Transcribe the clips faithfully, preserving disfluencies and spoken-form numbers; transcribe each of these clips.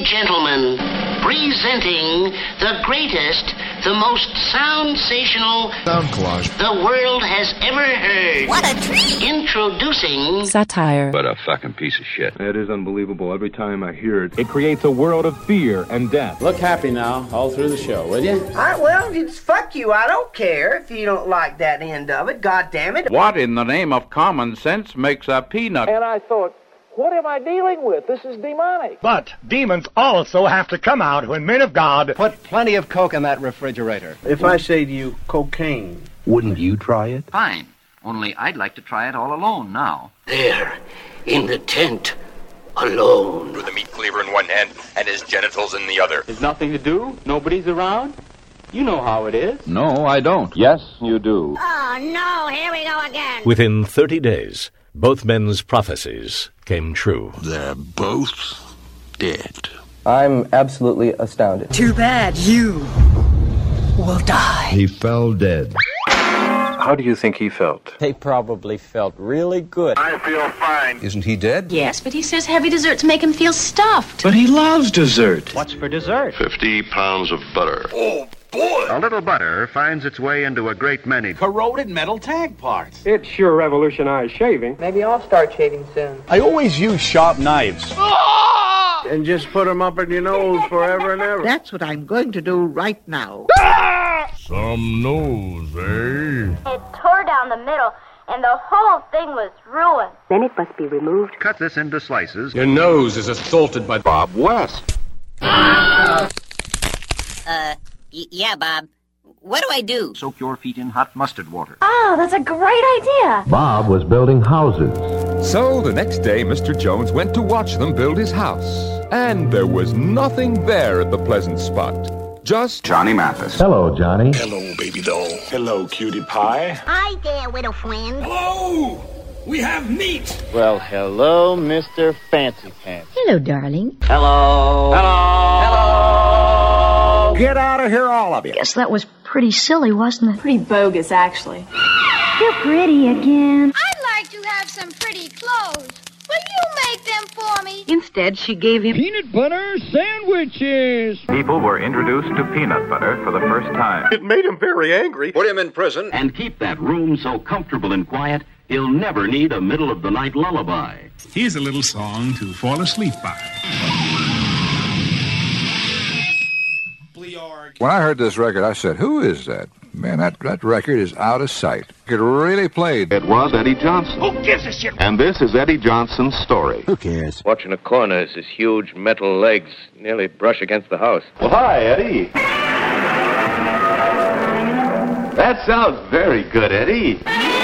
gentlemen, presenting the greatest, the most sound-sational sound collage the world has ever heard. What a treat! Introducing satire. What a fucking piece of shit. It is unbelievable every time I hear it. It creates a world of fear and death. Look happy now, all through the show, will you? All right, well, it's fuck you. I don't care if you don't like that end of it. God damn it. What in the name of common sense makes a peanut? And I thought, what am I dealing with? This is demonic. But demons also have to come out when men of God put plenty of Coke in that refrigerator. If I say to you, cocaine, wouldn't you try it? Fine. Only I'd like to try it all alone now. There, in the tent, alone. With a meat cleaver in one hand and his genitals in the other. There's nothing to do? Nobody's around? You know how it is. No, I don't. Yes, you do. Oh, no, here we go again. Within thirty days, both men's prophecies came true. They're both dead. I'm absolutely astounded. Too bad you will die. He fell dead. How do you think he felt? He probably felt really good. I feel fine. Isn't he dead? Yes, but he says heavy desserts make him feel stuffed. But he loves dessert. What's for dessert? Fifty pounds of butter. Oh, boy! A little butter finds its way into a great many corroded metal tag parts. It sure revolutionized shaving. Maybe I'll start shaving soon. I always use sharp knives. and just put them up in your nose forever and ever. That's what I'm going to do right now. Some nose, eh? It tore down the middle, and the whole thing was ruined. Then it must be removed. Cut this into slices. Your nose is assaulted by Bob West. Uh, y- yeah, Bob. What do I do? Soak your feet in hot mustard water. Oh, that's a great idea. Bob was building houses. So the next day, Mister Jones went to watch them build his house. And there was nothing there at the pleasant spot. Just Johnny Mathis. Hello, Johnny. Hello, baby doll. Hello, cutie pie. Hi there, little friend. Hello! We have meat! Well, hello, Mister Fancy Pants. Hello, darling. Hello. Hello. Hello. Get out of here, all of you. Guess that was pretty silly, wasn't it? Pretty bogus, actually. You're pretty again. I'd like to have some pretty clothes. Will you make them for me? Instead, she gave him peanut butter sandwiches. People were introduced to peanut butter for the first time. It made him very angry. Put him in prison. And keep that room so comfortable and quiet, he'll never need a middle-of-the-night lullaby. Here's a little song to fall asleep by. When I heard this record, I said, who is that? Man, that, that record is out of sight. It really played. It was Eddie Johnson. Who gives a shit? And this is Eddie Johnson's story. Who cares? Watching a corner as his huge metal legs nearly brush against the house. Well, hi, Eddie. That sounds very good, Eddie.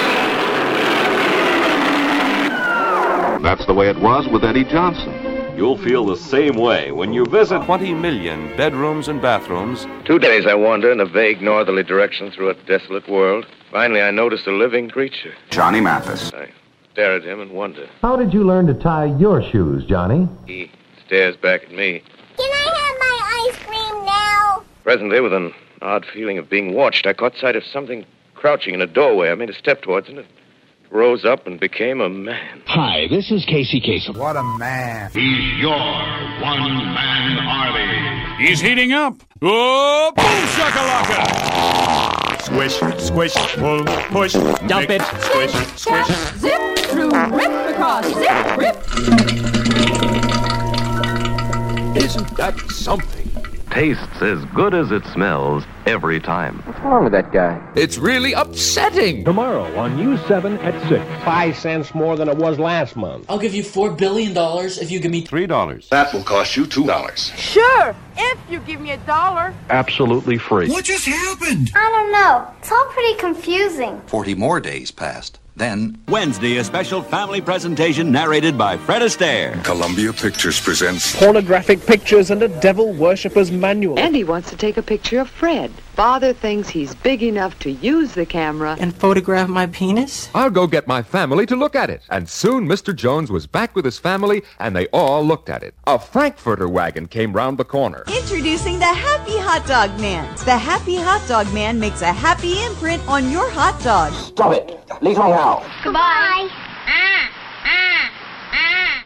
That's the way it was with Eddie Johnson. You'll feel the same way when you visit twenty million bedrooms and bathrooms. Two days I wander in a vague northerly direction through a desolate world. Finally, I noticed a living creature. Johnny Mathis. I stare at him and wonder. How did you learn to tie your shoes, Johnny? He stares back at me. Can I have my ice cream now? Presently, with an odd feeling of being watched, I caught sight of something crouching in a doorway. I made a step towards it. It rose up and became a man. Hi, this is Casey Kasem. What a man. He's your one-man army. He's heating up. Oh, boom shakalaka! Squish, squish, pull, push. Dump it. Squish, squish. Zip through, rip across, zip, rip. Isn't that something? Tastes as good as it smells every time. What's wrong with that guy? It's really upsetting. Tomorrow on News seven at six. Five cents more than it was last month. I'll give you four billion dollars if you give me Three dollars. That will cost you two dollars. Sure, if you give me a dollar. Absolutely free. What just happened? I don't know. It's all pretty confusing. Forty more days passed. Then, Wednesday, a special family presentation narrated by Fred Astaire. Columbia Pictures presents Pornographic pictures and a devil worshipper's manual. Andy wants to take a picture of Fred. Father thinks he's big enough to use the camera. and photograph my penis. I'll go get my family to look at it. And soon Mister Jones was back with his family, and they all looked at it. A Frankfurter wagon came round the corner. Introducing the Happy Hot Dog Man. The Happy Hot Dog Man makes a happy imprint on your hot dog. Stop it. Leave me now. Goodbye.